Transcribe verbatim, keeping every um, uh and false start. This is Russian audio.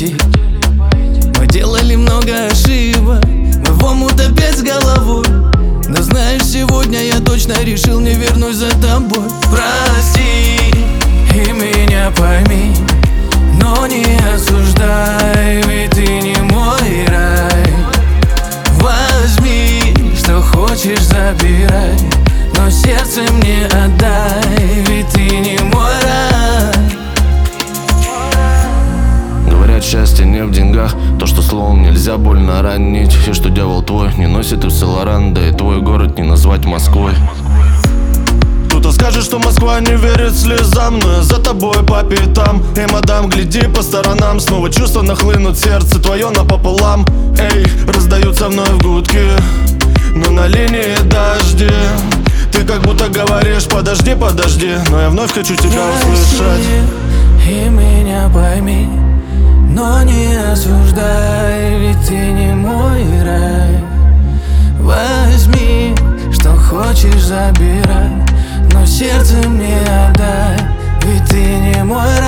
пойти. Мы делали много ошибок, мы в омут опять с головой. Но знаешь, сегодня я точно решил, не вернусь за тобой. Прости и меня пойми, но не осуждай, ведь ты не мой рай. Возьми, что хочешь, забирай, но сердце мне отдай, ведь ты не мой рай. Говорят, счастье не в деньгах, то, что словом нельзя больно ранить. И что дьявол твой не носит и в Сен-Лоран, да и твой город не назвать Москвой. Кто-то скажет, что Москва не верит слезам, но я за тобой по пятам. Эй, мадам, гляди по сторонам, снова чувства нахлынут, сердце твое напополам. Эй, раздаются вновь в гудки, но на линии дожди. Ты как будто говоришь, подожди, подожди, но я вновь хочу тебя услышать. И меня пойми, но не осуждай, ведь ты не мой рай. Возьми, что хочешь, забирай, но сердце мне отдай, ведь ты не мой рай.